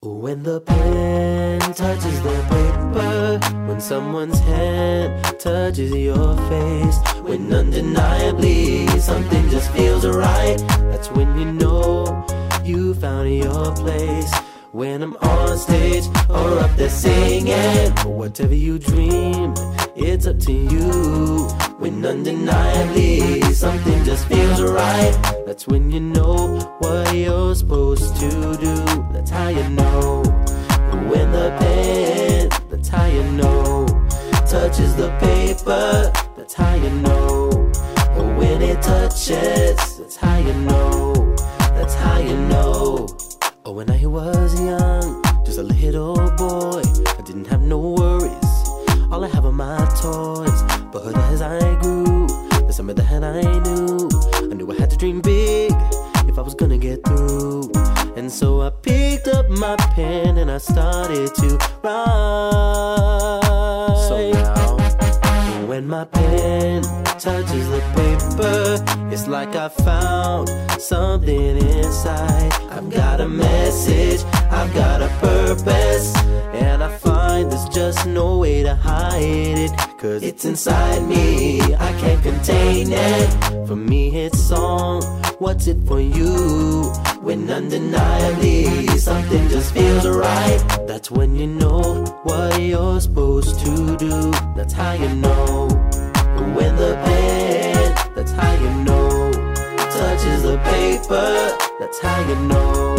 When the pen touches the paper, when someone's hand touches your face, when undeniably something just feels right, that's when you know you found your place. When I'm on stage or up there singing, whatever you dream, it's up to you. When undeniably something just feels right, that's when you know what you're supposed to do. That's how you know. When the pen, that's how you know, touches the paper, that's how you know. When it touches, that's how you know, that's how you know. Oh, when I was young, just a little boy, I didn't have no worries. All I have are my toys. But as I grew, there's something that I knew I had to dream big if I was gonna get through. And so I picked up my pen and I started to write. So now, when my pen touches the paper, it's like I found something inside. I've got a message, I've got a purpose, and I find there's just no way to hide it, 'cause it's inside me, I can't contain it. For me it's song, what's it for you? When undeniably something just feels right, that's when you know what you're supposed to do. That's how you know. When the pen, that's how you know, touches the paper, that's how you know.